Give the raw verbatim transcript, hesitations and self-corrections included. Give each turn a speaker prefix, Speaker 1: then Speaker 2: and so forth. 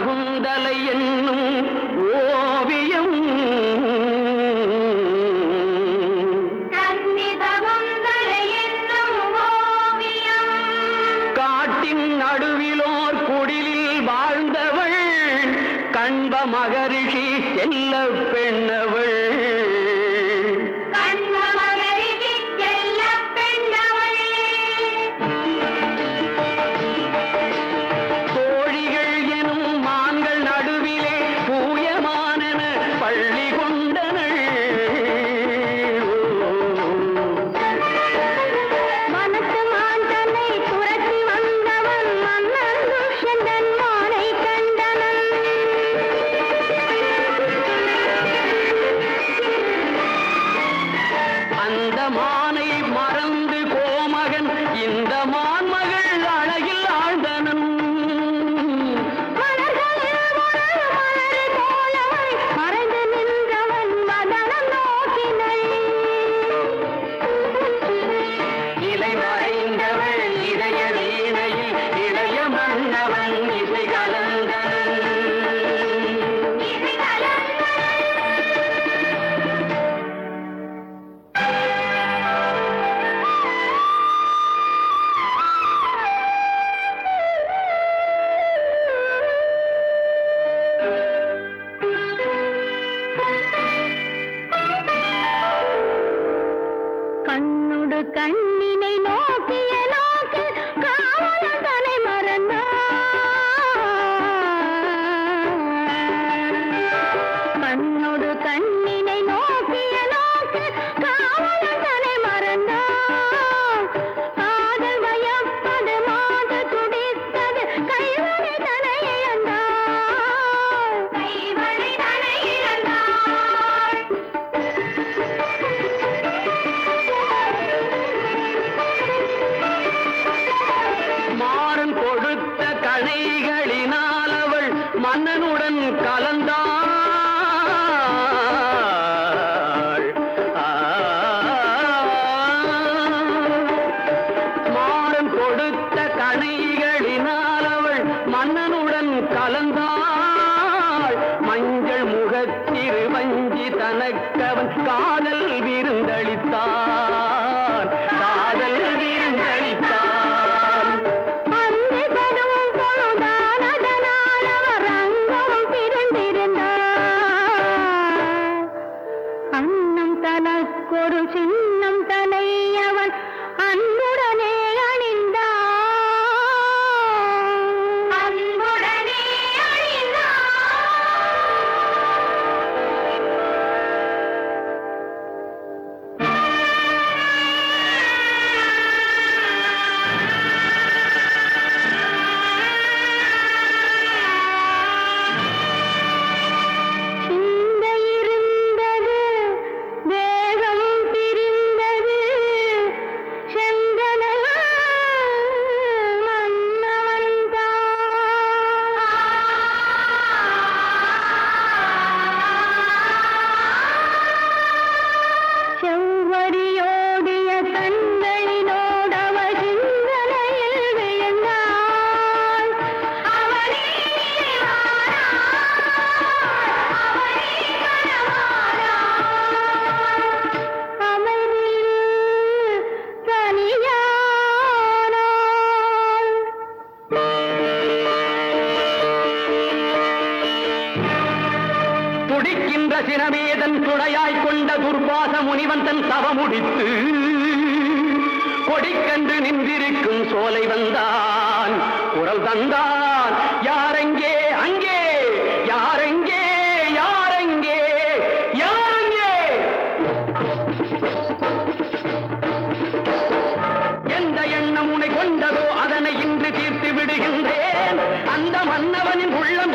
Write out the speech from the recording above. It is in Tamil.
Speaker 1: சகுந்தலை என்னும் ஓவியம் காட்டின் நடுவிலோர் குடிலில் வாழ்ந்தவள் கண்ப மகரிஷி செல்ல பெண்ணவள் மானை மறந்து கோமகன் இந்த மான்மகள் அழகில் ஆழ்ந்தனன் மறைந்து நின்றவன் மதனம் நோக்கினள் இலை மறைந்தவள் இதய வீணையில் இளைய மன்னவன் இசை கலந்தனன் கண்ணுடு கண்ணினை நோக்கிய நோக்கு காவலன் தலை மறந்தான் கண்ணுடு கண்ணினை நோக்கிய நோக்கு காவலன் தலை மறந்தான் காதல் வயப்பது மாது துடித்தது கைவழி தலை இழந்தான் கைவழி தலை இழந்தான் மாறன் கொடுத்த கணைகளினால் அவள் மன்னனுடன் கலந்தாள் மாறன் கொடுத்த கணைகளினால் அவள் மன்னனுடன் கலந்தாள் மஞ்சள் முகத்திரு வஞ்சி தனக்கவன் காதல் விருந்தளித்தான் காதல் விருந்தளித்தான் அன்னம் தனக்கொரு சின்னம் தலை அவன் அன்புடனே அணிந்தான் அன்புடனே துடிக்கின்ற சினமேதன் துணையாய் கொண்ட துர்வாச முனிவன் தன் தவமுடித்து கொடிக்கன்று நின்றிருக்கும் சோலை வந்தான் குரல் தந்தான் யாரெங்கே அங்கே யாரெங்கே யாரெங்கே யாரெங்கே எந்த எண்ணம் உனை கொண்டதோ அதனை இன்று தீர்த்து விடுகின்றேன் அந்த மன்னவனின் உள்ளம்